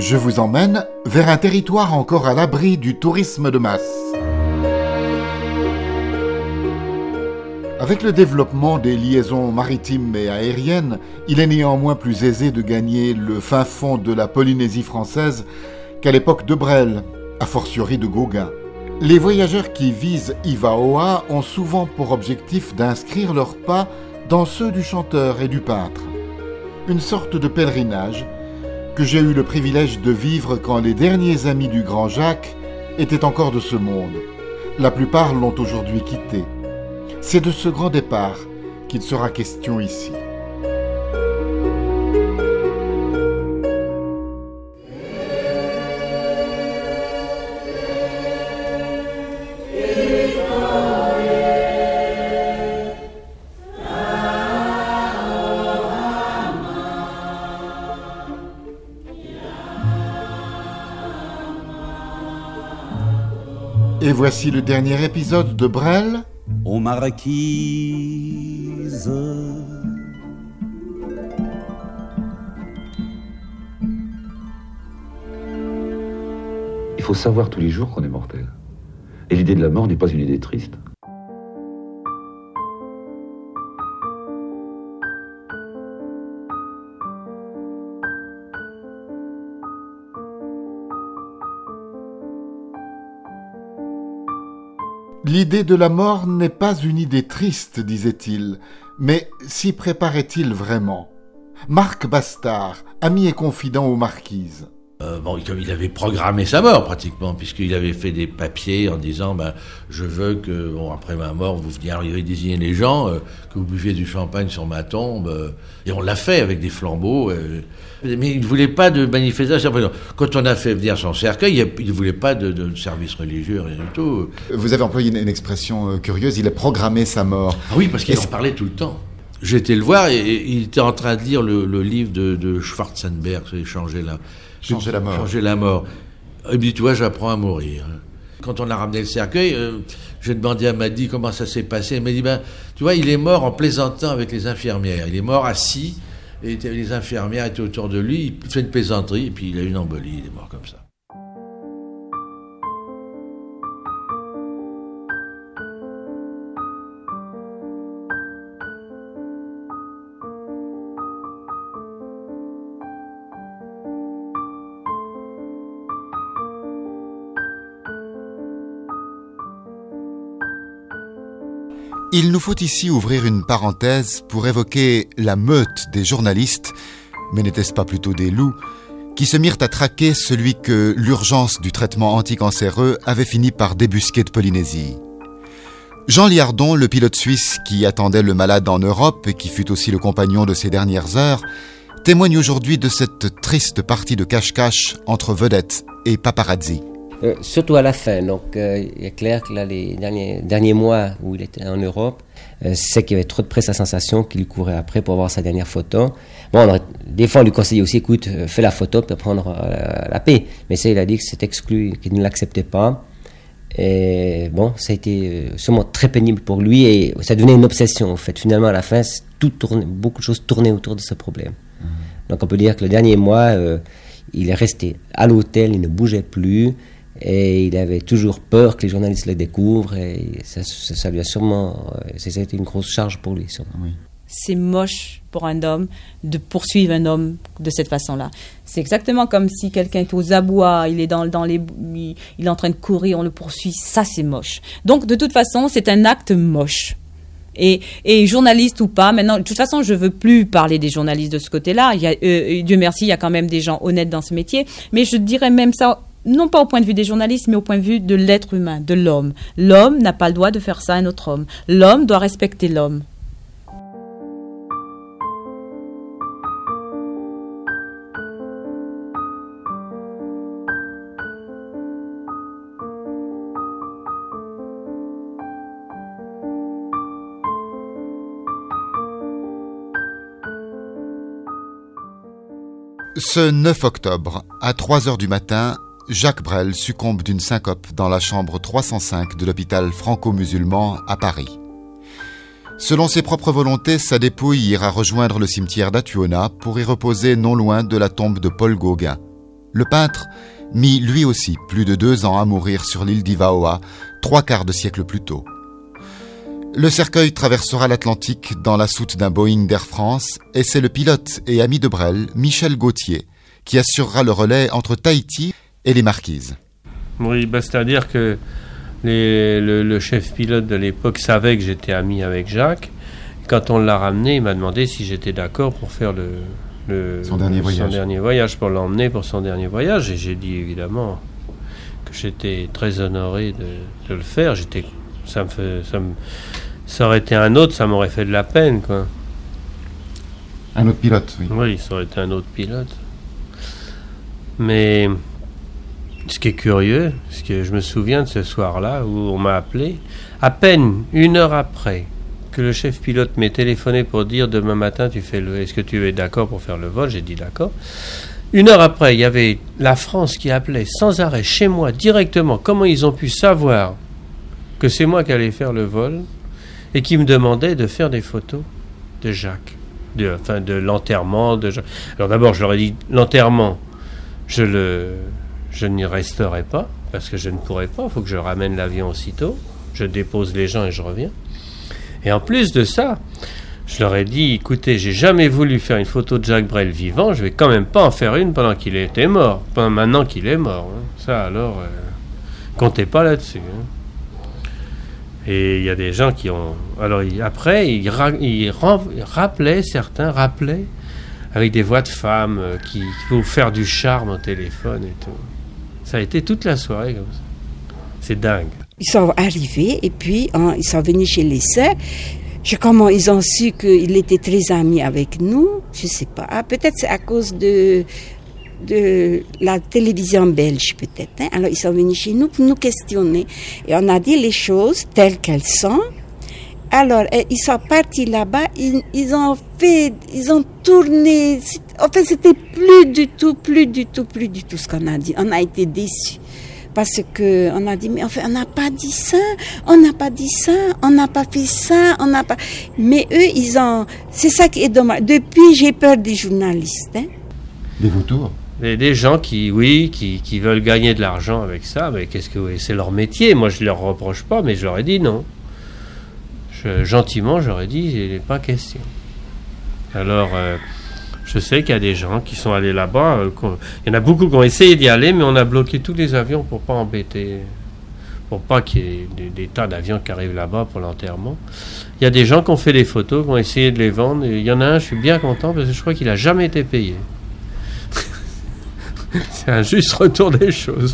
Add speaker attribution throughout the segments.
Speaker 1: je vous emmène vers un territoire encore à l'abri du tourisme de masse. Avec le développement des liaisons maritimes et aériennes, il est néanmoins plus aisé de gagner le fin fond de la Polynésie française qu'à l'époque de Brel, a fortiori de Gauguin. Les voyageurs qui visent Ivaoa ont souvent pour objectif d'inscrire leurs pas dans ceux du chanteur et du peintre. Une sorte de pèlerinage que j'ai eu le privilège de vivre quand les derniers amis du Grand Jacques étaient encore de ce monde. La plupart l'ont aujourd'hui quitté. C'est de ce grand départ qu'il sera question ici. Et voici le dernier épisode de Brel.
Speaker 2: Ô marquise,
Speaker 3: il faut savoir tous les jours qu'on est mortel. Et l'idée de la mort n'est pas une idée triste.
Speaker 1: L'idée de la mort n'est pas une idée triste, disait-il, mais s'y préparait-il vraiment ? Marc Bastard, ami et confident aux marquises.
Speaker 4: Comme il avait programmé sa mort pratiquement, puisqu'il avait fait des papiers en disant je veux que, après ma mort, vous veniez désigner les gens, que vous buviez du champagne sur ma tombe, et on l'a fait avec des flambeaux, mais il ne voulait pas de manifestation. Quand on a fait venir son cercueil, il ne voulait pas de service religieux, rien du tout.
Speaker 1: Vous avez employé une expression curieuse, il a programmé sa mort.
Speaker 4: Ah oui, parce qu'il en parlait tout le temps. J'étais le voir et il était en train de lire le livre de Schwarzenberg, c'est Changer la mort. Il me dit, tu vois, j'apprends à mourir. Quand on a ramené le cercueil, j'ai demandé à Maddy comment ça s'est passé. Elle m'a dit, tu vois, il est mort en plaisantant avec les infirmières. Il est mort assis, et les infirmières étaient autour de lui, il fait une plaisanterie, et puis il a eu une embolie, il est mort comme ça.
Speaker 1: Il nous faut ici ouvrir une parenthèse pour évoquer la meute des journalistes, mais n'était-ce pas plutôt des loups, qui se mirent à traquer celui que l'urgence du traitement anticancéreux avait fini par débusquer de Polynésie. Jean Liardon, le pilote suisse qui attendait le malade en Europe et qui fut aussi le compagnon de ses dernières heures, témoigne aujourd'hui de cette triste partie de cache-cache entre vedettes et paparazzi.
Speaker 5: Surtout à la fin, donc il est clair que là, les derniers mois où il était en Europe, c'est qu'il y avait trop de presse à sensation qui lui courait après pour avoir sa dernière photo. Des fois on lui conseillait aussi, écoute, fais la photo pour prendre la paix. Mais ça, il a dit que c'est exclu, qu'il ne l'acceptait pas. Et ça a été sûrement très pénible pour lui et ça devenait une obsession en fait. Finalement, à la fin, beaucoup de choses tournaient autour de ce problème. Donc on peut dire que le dernier mois, il est resté à l'hôtel, il ne bougeait plus. Et il avait toujours peur que les journalistes le découvrent et ça lui a sûrement... Ça a été une grosse charge pour lui, sûrement. Oui.
Speaker 6: C'est moche pour un homme de poursuivre un homme de cette façon-là. C'est exactement comme si quelqu'un est aux abois, il est il est en train de courir, on le poursuit. Ça, c'est moche. Donc, de toute façon, c'est un acte moche. Et journaliste ou pas, maintenant, de toute façon, je veux plus parler des journalistes de ce côté-là. Dieu merci, il y a quand même des gens honnêtes dans ce métier. Mais je dirais même ça... Non pas au point de vue des journalistes, mais au point de vue de l'être humain, de l'homme. L'homme n'a pas le droit de faire ça à un autre homme. L'homme doit respecter l'homme.
Speaker 1: Ce 9 octobre, à 3h du matin, Jacques Brel succombe d'une syncope dans la chambre 305 de l'hôpital franco-musulman à Paris. Selon ses propres volontés, sa dépouille ira rejoindre le cimetière d'Atuona pour y reposer non loin de la tombe de Paul Gauguin. Le peintre mit lui aussi plus de 2 ans à mourir sur l'île d'Ivaoa, 3/4 de siècle plus tôt. Le cercueil traversera l'Atlantique dans la soute d'un Boeing d'Air France et c'est le pilote et ami de Brel, Michel Gauthier, qui assurera le relais entre Tahiti et les Marquises.
Speaker 2: Oui, c'est-à-dire que le chef pilote de l'époque savait que j'étais ami avec Jacques. Quand on l'a ramené, il m'a demandé si j'étais d'accord pour faire son dernier voyage, pour l'emmener pour son dernier voyage. Et j'ai dit évidemment que j'étais très honoré de le faire. Ça aurait été un autre, ça m'aurait fait de la peine, quoi.
Speaker 1: Un autre pilote, oui.
Speaker 2: Oui, ça aurait été un autre pilote. Mais ce qui est curieux, c'est que je me souviens de ce soir-là où on m'a appelé, à peine 1 heure après que le chef pilote m'ait téléphoné pour dire demain matin, est-ce que tu es d'accord pour faire le vol? J'ai dit d'accord. 1 heure après, il y avait la France qui appelait sans arrêt chez moi directement. Comment ils ont pu savoir que c'est moi qui allais faire le vol et qui me demandait de faire des photos de Jacques, de l'enterrement de Jacques. Alors d'abord, je leur ai dit l'enterrement, je n'y resterai pas parce que je ne pourrai pas, il faut que je ramène l'avion aussitôt, je dépose les gens et je reviens. Et en plus de ça, je leur ai dit, écoutez, j'ai jamais voulu faire une photo de Jacques Brel vivant, je vais quand même pas en faire une pendant qu'il était mort, maintenant qu'il est mort. Hein. Ça alors, comptez pas là-dessus. Hein. Et il y a des gens qui ont... Alors après, certains rappelaient avec des voix de femmes qui vont faire du charme au téléphone et tout. Ça a été toute la soirée comme ça. C'est dingue.
Speaker 7: Ils sont arrivés et puis ils sont venus chez les sœurs. Comment ils ont su qu'il était très ami avec nous, je ne sais pas. Peut-être c'est à cause de la télévision belge, peut-être. Hein? Alors ils sont venus chez nous pour nous questionner. Et on a dit les choses telles qu'elles sont. Alors, ils sont partis là-bas, ils ont tourné. En fait, c'était plus du tout ce qu'on a dit. On a été déçus. Parce que on a dit, mais en fait, on n'a pas dit ça, on n'a pas fait ça, Mais eux, c'est ça qui est dommage. Depuis, j'ai peur des journalistes. Hein.
Speaker 1: Des vautours.
Speaker 2: Des gens qui veulent gagner de l'argent avec ça, mais c'est leur métier. Moi, je leur reproche pas, mais je leur ai dit non. Gentiment, j'aurais dit, il n'est pas question. Alors, je sais qu'il y a des gens qui sont allés là-bas. Il y en a beaucoup qui ont essayé d'y aller, mais on a bloqué tous les avions pour pas embêter, pour pas qu'il y ait des tas d'avions qui arrivent là-bas pour l'enterrement. Il y a des gens qui ont fait des photos, qui ont essayé de les vendre. Et il y en a un, je suis bien content, parce que je crois qu'il n'a jamais été payé. C'est un juste retour des choses.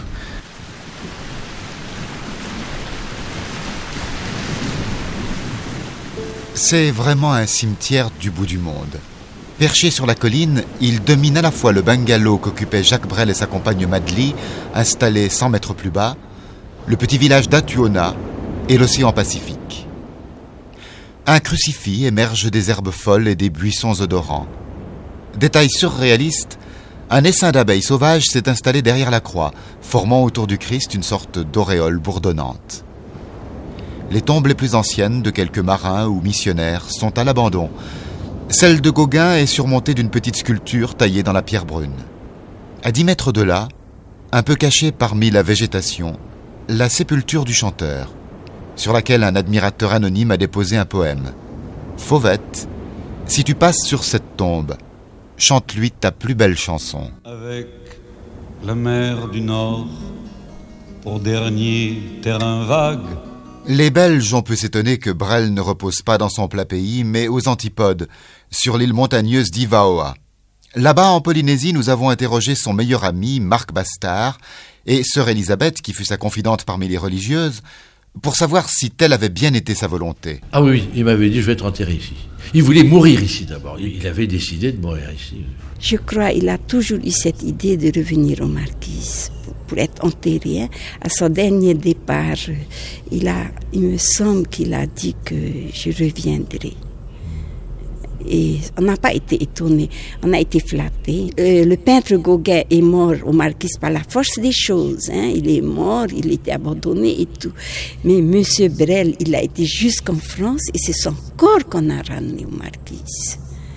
Speaker 1: C'est vraiment un cimetière du bout du monde. Perché sur la colline, il domine à la fois le bungalow qu'occupaient Jacques Brel et sa compagne Madly, installé 100 mètres plus bas, le petit village d'Atuona et l'océan Pacifique. Un crucifix émerge des herbes folles et des buissons odorants. Détail surréaliste, un essaim d'abeilles sauvages s'est installé derrière la croix, formant autour du Christ une sorte d'auréole bourdonnante. Les tombes les plus anciennes de quelques marins ou missionnaires sont à l'abandon. Celle de Gauguin est surmontée d'une petite sculpture taillée dans la pierre brune. À 10 mètres de là, un peu cachée parmi la végétation, la sépulture du chanteur, sur laquelle un admirateur anonyme a déposé un poème. Fauvette, si tu passes sur cette tombe, chante-lui ta plus belle chanson.
Speaker 8: Avec la mer du Nord, pour dernier terrain vague.
Speaker 1: Les Belges ont pu s'étonner que Brel ne repose pas dans son plat pays, mais aux antipodes, sur l'île montagneuse d'Ivaoa. Là-bas, en Polynésie, nous avons interrogé son meilleur ami, Marc Bastard, et sœur Élisabeth, qui fut sa confidente parmi les religieuses, pour savoir si telle avait bien été sa volonté.
Speaker 4: Ah oui, il m'avait dit, je vais te enterrer ici. Il voulait mourir ici d'abord. Il avait décidé de mourir ici.
Speaker 7: Je crois qu'il a toujours eu cette idée de revenir aux Marquises pour être enterré. À son dernier départ, il me semble qu'il a dit que je reviendrai. Et on n'a pas été étonnés, on a été flattés. Le peintre Gauguin est mort aux Marquises par la force des choses. Hein. Il est mort, il était abandonné et tout. Mais M. Brel, il a été jusqu'en France et c'est son corps qu'on a ramené aux Marquises.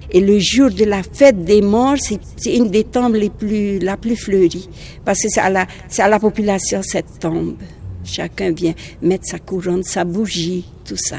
Speaker 7: Et le jour de la fête des morts, c'est une des tombes la plus fleurie. Parce que c'est à la population cette tombe. Chacun vient mettre sa couronne, sa bougie, tout ça.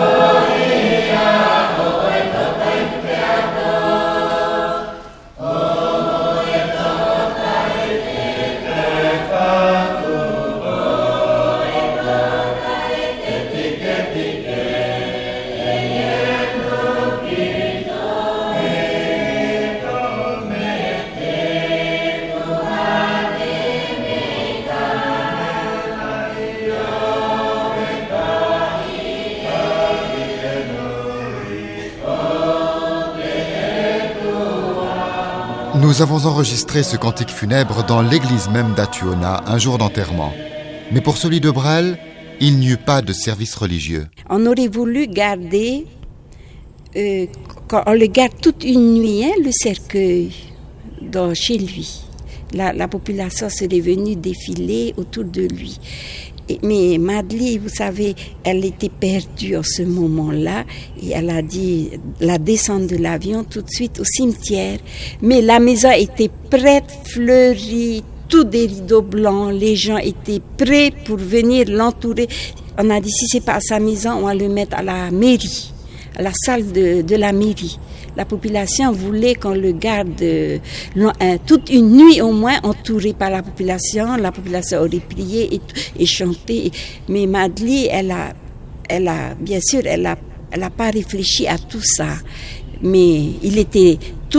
Speaker 1: Nous avons enregistré ce cantique funèbre dans l'église même d'Atuona, un jour d'enterrement. Mais pour celui de Brel, il n'y eut pas de service religieux.
Speaker 7: On aurait voulu garder, on le garde toute une nuit, le cercueil chez lui. La population serait venue défiler autour de lui. Mais Madeleine, vous savez, elle était perdue en ce moment-là et elle a dit la descente de l'avion tout de suite au cimetière. Mais la maison était prête, fleurie, tout des rideaux blancs, les gens étaient prêts pour venir l'entourer. On a dit si c'est pas à sa maison, on va le mettre à la mairie, à la salle de la mairie. La population voulait qu'on le garde toute une nuit au moins entouré par la population. La population aurait prié et chanté. Mais Madeleine, elle a bien sûr, elle a pas réfléchi à tout ça. Mais il était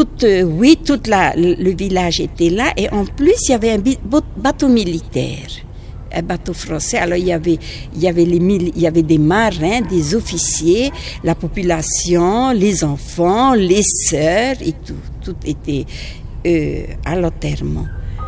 Speaker 7: le village était là et en plus il y avait un bateau militaire. Un bateau français. Alors il y avait des marins, des officiers, la population, les enfants, les sœurs et tout était à l'enterrement.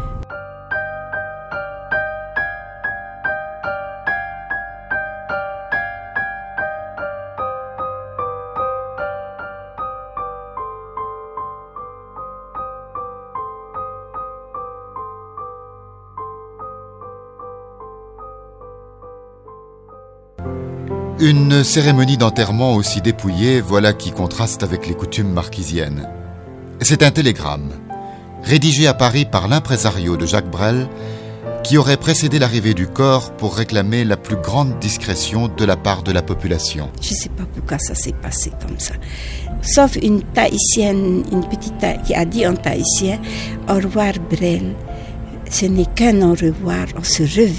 Speaker 1: Une cérémonie d'enterrement aussi dépouillée, voilà qui contraste avec les coutumes marquisiennes. C'est un télégramme, rédigé à Paris par l'impresario de Jacques Brel, qui aurait précédé l'arrivée du corps pour réclamer la plus grande discrétion de la part de la population.
Speaker 7: Je ne sais pas pourquoi ça s'est passé comme ça. Sauf une Tahitienne, une petite qui a dit en tahitien « Au revoir Brel, ce n'est qu'un au revoir, on se reverra ».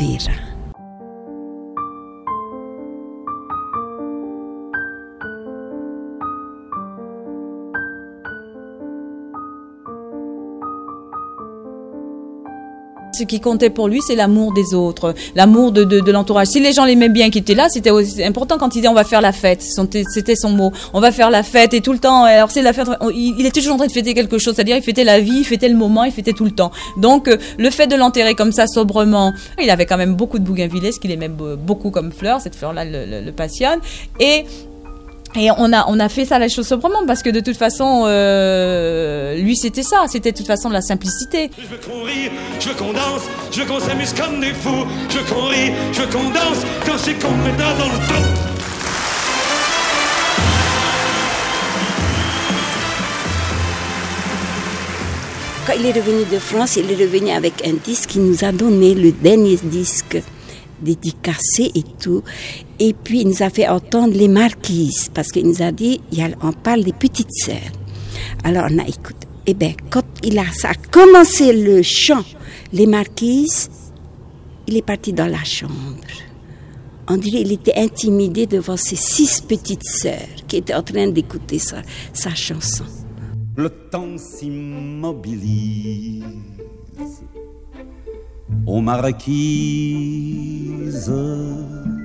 Speaker 6: Ce qui comptait pour lui, c'est l'amour des autres, l'amour de l'entourage. Si les gens l'aimaient bien qui étaient là, c'était aussi important quand il disait on va faire la fête. C'était son mot. On va faire la fête et tout le temps. Alors c'est la fête. Il était toujours en train de fêter quelque chose, c'est-à-dire il fêtait la vie, il fêtait le moment, il fêtait tout le temps. Donc le fait de l'enterrer comme ça sobrement, il avait quand même beaucoup de bougainvillées, ce qu'il aimait beaucoup comme fleur. Cette fleur-là le passionne Et on a fait ça la chose sobrement parce que de toute façon lui c'était ça, c'était de toute façon de la simplicité.
Speaker 9: Je veux qu'on rie, je veux qu'on danse, je veux qu'on s'amuse comme des fous, je veux qu'on rie, je veux qu'on danse quand c'est qu'on met dans le dos.
Speaker 7: Quand il est revenu de France, il est revenu avec un disque qu'il nous a donné, le dernier disque dédicacé et tout. Et puis, il nous a fait entendre les marquises, parce qu'il nous a dit, on parle des petites sœurs. Alors, on a écouté. Eh bien, quand ça a commencé le chant, les marquises, il est parti dans la chambre. On dirait qu'il était intimidé devant ses 6 petites sœurs qui étaient en train d'écouter sa chanson.
Speaker 8: Le temps s'immobilise aux marquises.